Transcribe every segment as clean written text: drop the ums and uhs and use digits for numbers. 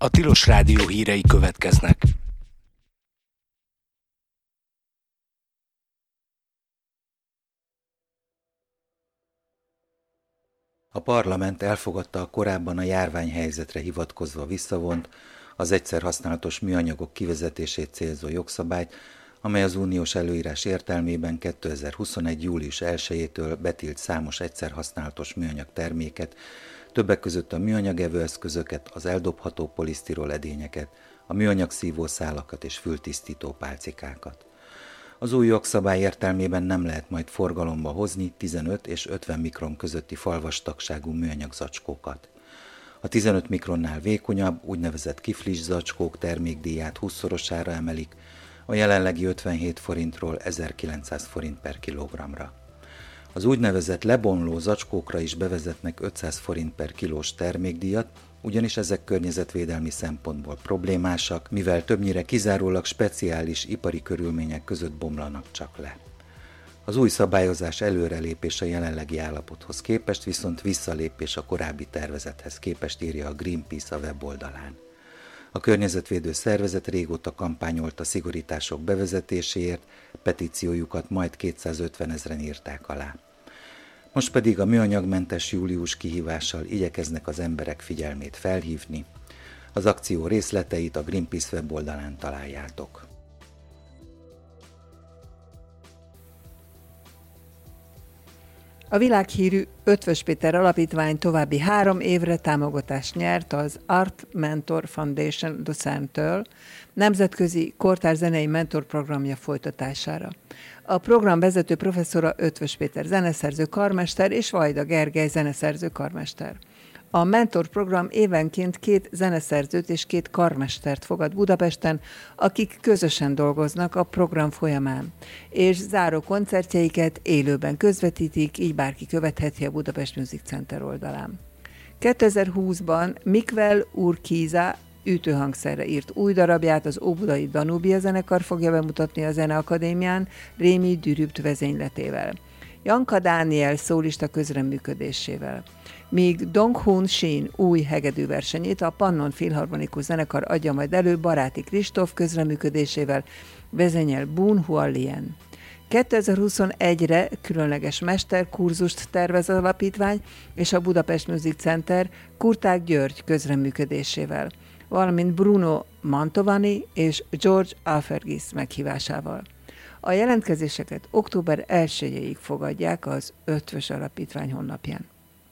A Tilos Rádió hírei következnek. A parlament elfogadta a korábban a járványhelyzetre hivatkozva visszavont, az egyszerhasználatos műanyagok kivezetését célzó jogszabályt, amely az uniós előírás értelmében 2021. július 1-től betilt számos egyszerhasználatos műanyag terméket, többek között a műanyag evőeszközöket, az eldobható polisztirol edényeket, a műanyag szívószálakat és fültisztító pálcikákat. Az új jogszabály értelmében nem lehet majd forgalomba hozni 15 és 50 mikron közötti falvastagságú műanyag zacskókat. A 15 mikronnál vékonyabb, úgynevezett kiflis zacskók termékdíját 20-szorosára emelik, a jelenlegi 57 forintról 1900 forint per kilogramra. Az úgynevezett lebomló zacskókra is bevezetnek 500 forint per kilós termékdíjat, ugyanis ezek környezetvédelmi szempontból problémásak, mivel többnyire kizárólag speciális ipari körülmények között bomlanak csak le. Az új szabályozás előrelépés a jelenlegi állapothoz képest, viszont visszalépés a korábbi tervezethez képest, írja a Greenpeace a weboldalán. A környezetvédő szervezet régóta kampányolt a szigorítások bevezetéséért, petíciójukat majd 250 000-en írták alá. Most pedig a műanyagmentes július kihívással igyekeznek az emberek figyelmét felhívni. Az akció részleteit a Greenpeace weboldalán találjátok. A világhírű Eötvös Péter Alapítvány további 3 évre támogatást nyert az Art Mentor Foundation Lucerne-től nemzetközi kortárs zenei mentorprogramja folytatására. A program vezető professzora Eötvös Péter zeneszerző karmester és Vajda Gergely zeneszerző karmester. A mentorprogram évenként 2 zeneszerzőt és 2 karmestert fogad Budapesten, akik közösen dolgoznak a program folyamán, és záró koncertjeiket élőben közvetítik, így bárki követheti a Budapest Music Center oldalán. 2020-ban Mikvel Urquiza ütőhangszerre írt új darabját az óbudai Danubia zenekar fogja bemutatni a Zeneakadémián Rémi Dürübt vezényletével, Janka Dániel szólista közreműködésével. Míg Dong Hun Shin új hegedűversenyét a Pannon Filharmonikus Zenekar adja majd elő Baráti Kristóf közreműködésével, vezényel Bun Hualien. 2021-re különleges mesterkurzust tervez az alapítvány és a Budapest Music Center Kurták György közreműködésével, valamint Bruno Mantovani és George Alfergis meghívásával. A jelentkezéseket október 1-ig fogadják az Eötvös Alapítvány honlapján.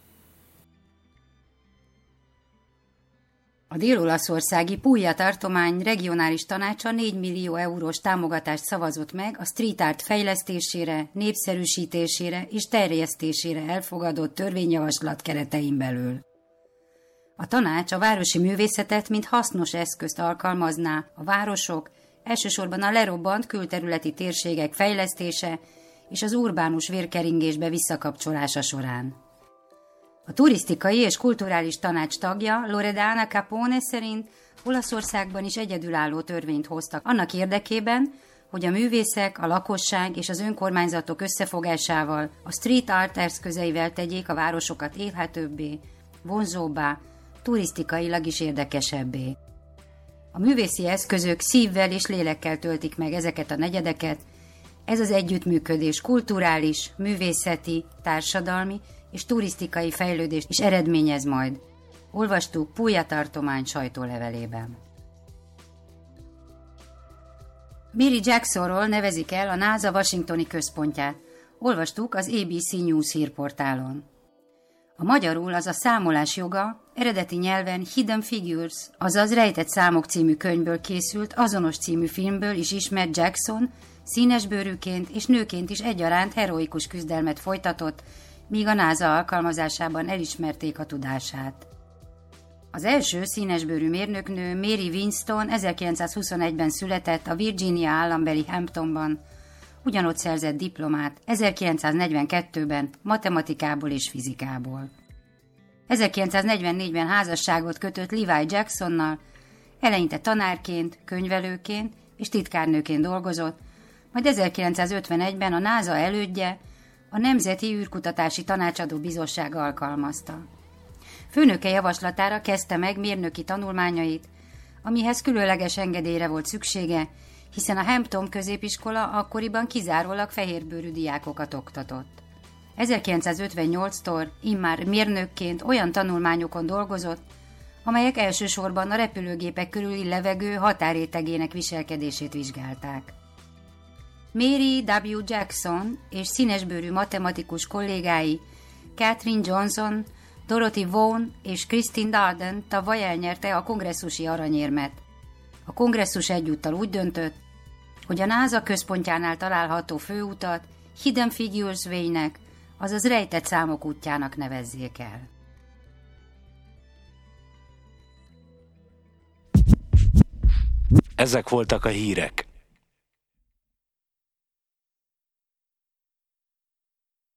A dél-olaszországi Puglia tartomány regionális tanácsa 4 millió eurós támogatást szavazott meg a street art fejlesztésére, népszerűsítésére és terjesztésére elfogadott törvényjavaslat keretein belül. A tanács a városi művészetet mint hasznos eszközt alkalmazná a városok, elsősorban a lerobbant külterületi térségek fejlesztése és az urbánus vérkeringésbe visszakapcsolása során. A turisztikai és kulturális tanács tagja Loredana Capone szerint Olaszországban is egyedülálló törvényt hoztak annak érdekében, hogy a művészek, a lakosság és az önkormányzatok összefogásával, a street art eszközeivel tegyék a városokat élhetőbbé, vonzóbbá, turisztikailag is érdekesebbé. A művészi eszközök szívvel és lélekkel töltik meg ezeket a negyedeket, ez az együttműködés kulturális, művészeti, társadalmi és turisztikai fejlődést is eredményez majd. Olvastuk Puglia tartomány sajtólevelében. Mary Jacksonról nevezik el a NASA washingtoni központját. Olvastuk az ABC News hírportálon. A magyarul, az a számolás joga, eredeti nyelven Hidden Figures, azaz Rejtett számok című könyvből készült, azonos című filmből is ismert Jackson színesbőrűként és nőként is egyaránt heroikus küzdelmet folytatott, míg a NASA alkalmazásában elismerték a tudását. Az első színesbőrű mérnöknő Mary Winston 1921-ben született a Virginia állambeli Hamptonban, ugyanott szerzett diplomát 1942-ben matematikából és fizikából. 1944-ben házasságot kötött Levi Jacksonnal, eleinte tanárként, könyvelőként és titkárnőként dolgozott, majd 1951-ben a NASA elődje, a Nemzeti űrkutatási tanácsadó bizottság alkalmazta. Főnöke javaslatára kezdte meg mérnöki tanulmányait, amihez különleges engedélyre volt szüksége, hiszen a Hampton középiskola akkoriban kizárólag fehérbőrű diákokat oktatott. 1958-tól immár mérnökként olyan tanulmányokon dolgozott, amelyek elsősorban a repülőgépek körüli levegő határrétegének viselkedését vizsgálták. Mary W. Jackson és színesbőrű matematikus kollégái Katherine Johnson, Dorothy Vaughan és Christine Darden tavaly elnyerte a kongresszusi aranyérmet. A kongresszus egyúttal úgy döntött, hogy a NASA központjánál található főutat Hidden Figures Way-nek, azaz rejtett számok útjának nevezzék el. Ezek voltak a hírek.